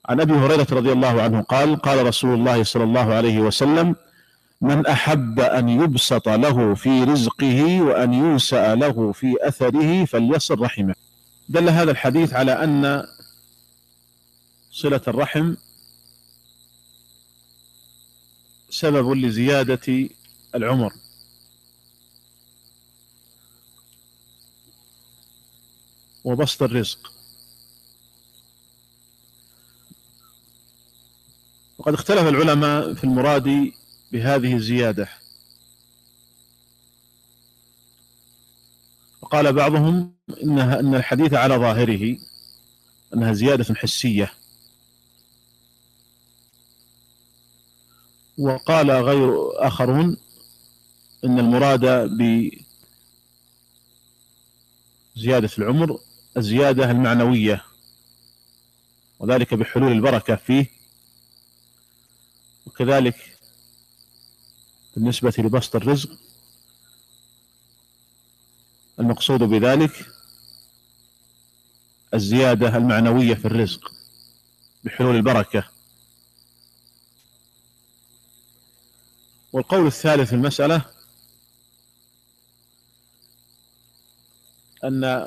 عن أبي هريرة رضي الله عنه قال: قال رسول الله صلى الله عليه وسلم: من أحب أن يبسط له في رزقه وأن ينسأ له في أثره فليصل رحمه. دل هذا الحديث على أن صلة الرحم سبب لزيادة العمر، وبسط الرزق. وقد اختلف العلماء في المراد بهذه الزيادة، وقال بعضهم إن الحديث على ظاهره أنها زيادة حسية، وقال غير آخرون إن المراد بزيادة العمر الزيادة المعنوية، وذلك بحلول البركة فيه. وكذلك بالنسبة لبسط الرزق المقصود بذلك الزيادة المعنوية في الرزق بحلول البركة. والقول الثالث في المسألة أن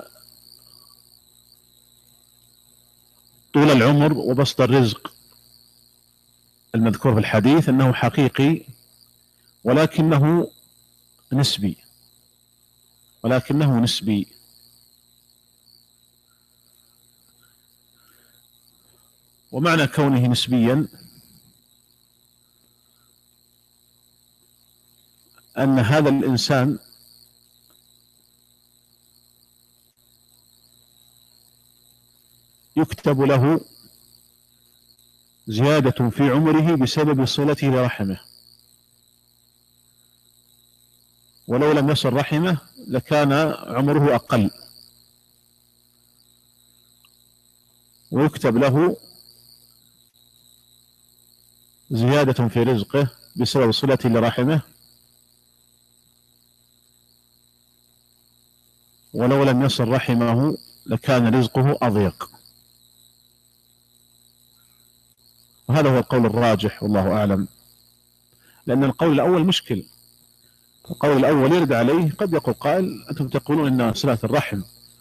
طول العمر وبسط الرزق المذكور في الحديث أنه حقيقي ولكنه نسبي. ومعنى كونه نسبيا أن هذا الإنسان يكتب له زيادة في عمره بسبب صلته لرحمه، ولو لم يصل رحمه لكان عمره أقل، ويكتب له زيادة في رزقه بسبب صلته لرحمه، ولو لم يصل رحمه لكان رزقه أضيق. وهذا هو القول الراجح والله أعلم، لأن القول الأول مشكل. القول الأول يرد عليه قد يقول قائل: أنتم تقولون أن صلة الرحم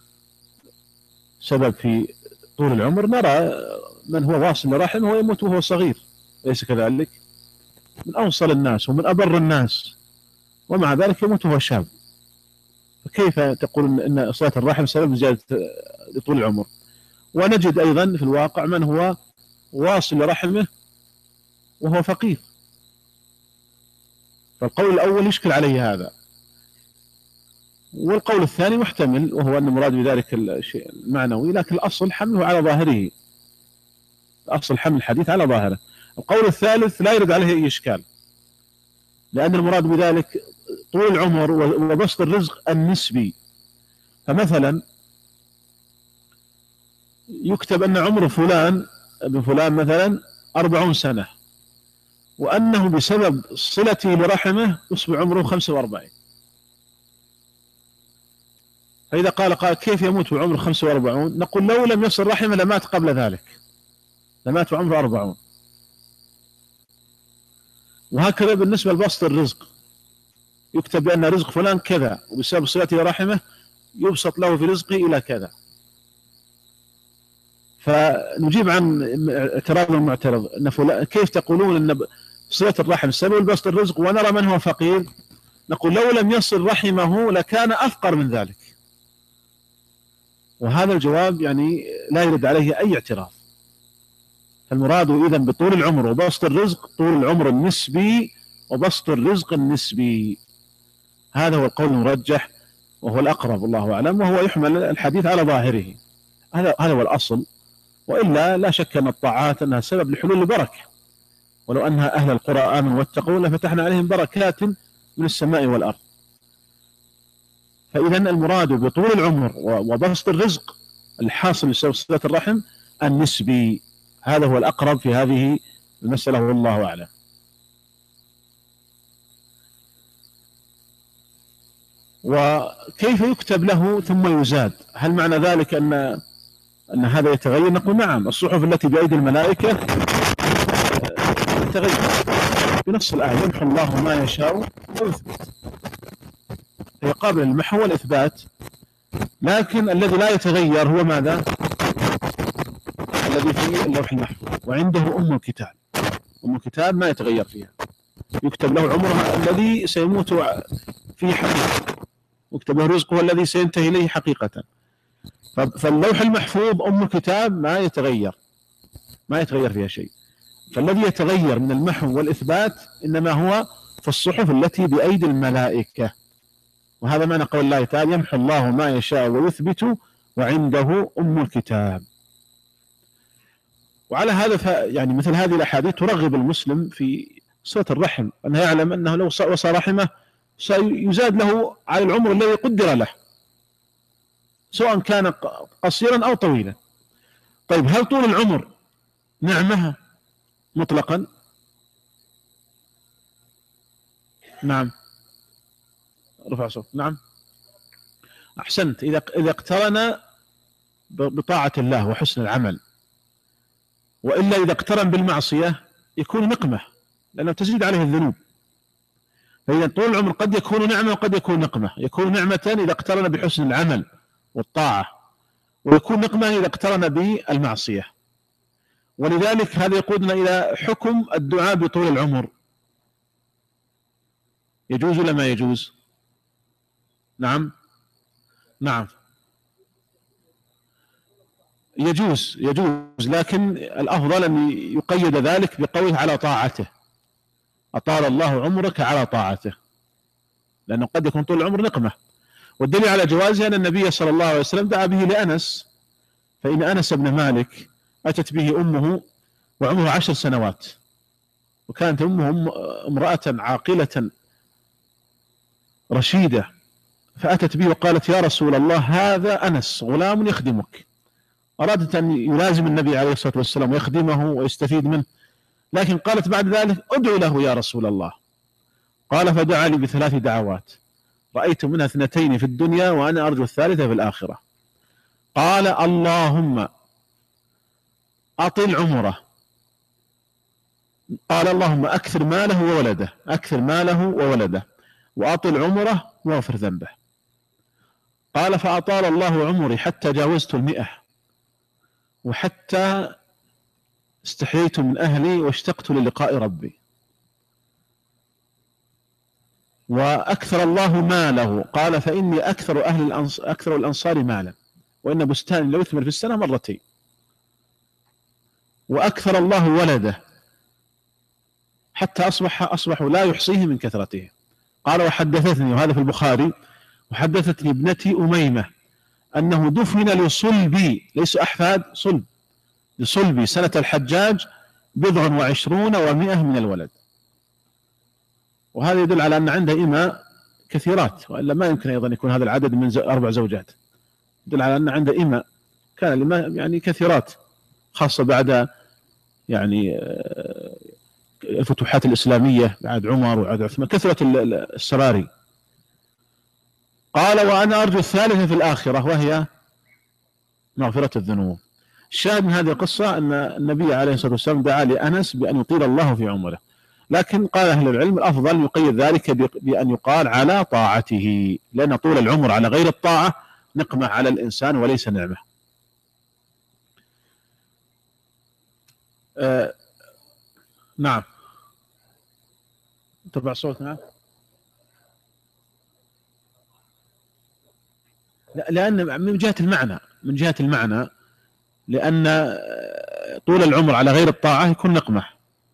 سبب في طول العمر، نرى من هو واصل لرحمه ويموت وهو صغير، ليس كذلك؟ من أوصل الناس ومن أبر الناس ومع ذلك يموت وهو شاب، فكيف تقول أن صلة الرحم سبب زيادة طول العمر؟ ونجد أيضا في الواقع من هو واصل لرحمه وهو فقير. فالقول الأول يشكل عليه هذا. والقول الثاني محتمل، وهو أن المراد بذلك الشيء المعنوي، لكن الأصل حمله على ظاهره، أصل حمل الحديث على ظاهره. القول الثالث لا يرد عليه أي إشكال، لأن المراد بذلك طول العمر وبسط الرزق النسبي. فمثلا يكتب أن عمر فلان ابن فلان مثلا 40 سنة، وأنه بسبب صلته لرحمه يصبح عمره 45. فإذا قال كيف يموت وعمره 45؟ نقول لو لم يصل رحمه لمات قبل ذلك، لمات وعمره 40. وهكذا بالنسبة لبسط الرزق، يكتب بأن رزق فلان كذا، وبسبب صلته لرحمه يبسط له في رزقه إلى كذا. فنجيب عن اعتراض المعترض أن كيف تقولون أن صلة الرحم سبب بسط الرزق ونرى من هو فقير؟ نقول لو لم يصل رحمه لكان أفقر من ذلك. وهذا الجواب يعني لا يرد عليه أي اعتراض. فالمراد إذن بطول العمر وبسط الرزق طول العمر النسبي وبسط الرزق النسبي. هذا هو القول المرجح وهو الأقرب والله أعلم، وهو يحمل الحديث على ظاهره. هذا هو الأصل. وإلا لا شك أن الطاعات أنها سبب لحلول البركة، ولو أنها أهل القرى آمنوا واتقوا لفتحنا عليهم بركات من السماء والأرض. فإذا المراد بطول العمر وبسط الرزق الحاصل بسبب صلة الرحم النسبي. هذا هو الأقرب في هذه المسألة والله أعلم. وكيف يكتب له ثم يزاد؟ هل معنى ذلك أن أن هذا يتغير؟ نقول نعم، الصحف التي بأيدي الملائكة تتغير بنص الآية: يمحو الله ما يشاء ويثبت. هي قابلة للمحو والإثبات، لكن الذي لا يتغير هو ماذا؟ الذي في اللوح المحفوظ، وعنده أم الكتاب. أم الكتاب ما يتغير فيها، يكتب له عمره الذي سيموت فيه حقيقة، يكتب له رزقه الذي سينتهي إليه حقيقة. فاللوح المحفوظ أم الكتاب ما يتغير، ما يتغير فيها شيء. فالذي يتغير من المحو والإثبات إنما هو في الصحف التي بأيدي الملائكة. وهذا معنى قول الله تعالى: يمحو الله ما يشاء ويثبت وعنده أم الكتاب. وعلى هذا يعني مثل هذه الأحاديث ترغب المسلم في صلة الرحم، أنه يعلم أنه لو وصى رحمه سيزاد له على العمر الذي قدر له، سواء كان قصيرا أو طويلا. طيب، هل طول العمر نعمة مطلقا؟ نعم. رفع صوت. نعم، أحسنت. إذا اقترن بطاعة الله وحسن العمل، وإلا إذا اقترن بالمعصية يكون نقمة، لأنه تزيد عليه الذنوب. فإذا طول العمر قد يكون نعمة وقد يكون نقمة. يكون نعمة إذا اقترن بحسن العمل والطاعة، ويكون نقمة إذا اقترن بالمعصية. ولذلك هذا يقودنا إلى حكم الدعاء بطول العمر. يجوز ولا ما يجوز؟ نعم. نعم، يجوز، لكن الأفضل أن يقيد ذلك بقوله على طاعته: أطال الله عمرك على طاعته، لأنه قد يكون طول العمر نقمة. والدليل على جوازه أن النبي صلى الله عليه وسلم دعا به لأنس، فإن أنس بن مالك أتت به أمه وعمره 10 سنوات، وكانت أمه امرأة عاقلة رشيدة، فأتت به وقالت: يا رسول الله، هذا أنس غلام يخدمك. أرادت أن يلازم النبي عليه الصلاة والسلام ويخدمه ويستفيد منه، لكن قالت بعد ذلك: ادعو له يا رسول الله. قال: فدعا لي ب3 دعوات رأيت منها 2 في الدنيا وأنا أرجو الثالثة في الآخرة. قال: اللهم أطل عمره. قال: اللهم أكثر ماله وولده وأطل عمره واغفر ذنبه. قال: فأطال الله عمري حتى جاوزت 100، وحتى استحييت من أهلي واشتقت للقاء ربي. وأكثر الله ماله. قال: فإني أكثر الأنصار مالا، وإن بستان لو يثمر في السنة 2 مرات. وأكثر الله ولده حتى أصبحوا لا يحصيه من كثرته. قال: وحدثتني، وهذا في البخاري، وحدثتني ابنتي أميمة أنه دفن لصلبي، ليس أحفاد، صلب، لصلبي سنة الحجاج 20 و100 من الولد. وهذا يدل على أن عنده إماء كثيرات، وإلا ما يمكن أيضا يكون هذا العدد من 4 زوجات. يدل على أن عنده إماء، كان الإماء يعني كثيرات، خاصة بعد يعني الفتوحات الإسلامية بعد عمر وبعد عثمان، كثرة السراري. قال: وأنا أرجو الثالثة في الآخرة، وهي مغفرة الذنوب. الشاهد من هذه القصة أن النبي عليه الصلاة والسلام دعا لأنس بأن يطيل الله في عمره، لكن قال أهل العلم الأفضل يقيد ذلك بأن يقال على طاعته، لأن طول العمر على غير الطاعة نقمة على الإنسان وليس نعمة. نعم. ترفع صوت. نعم. لا، لأن من جهة المعنى، لأن طول العمر على غير الطاعة يكون نقمة.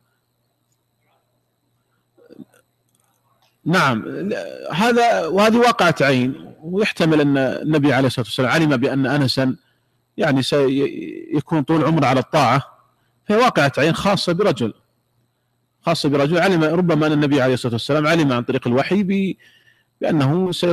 نعم، وهذه واقعة عين، ويحتمل أن النبي عليه الصلاة والسلام علم بأن أنسا يعني سيكون طول عمره على الطاعة، فهي واقعة عين خاصة برجل علم، ربما أن النبي عليه الصلاة والسلام علم عن طريق الوحي بأنه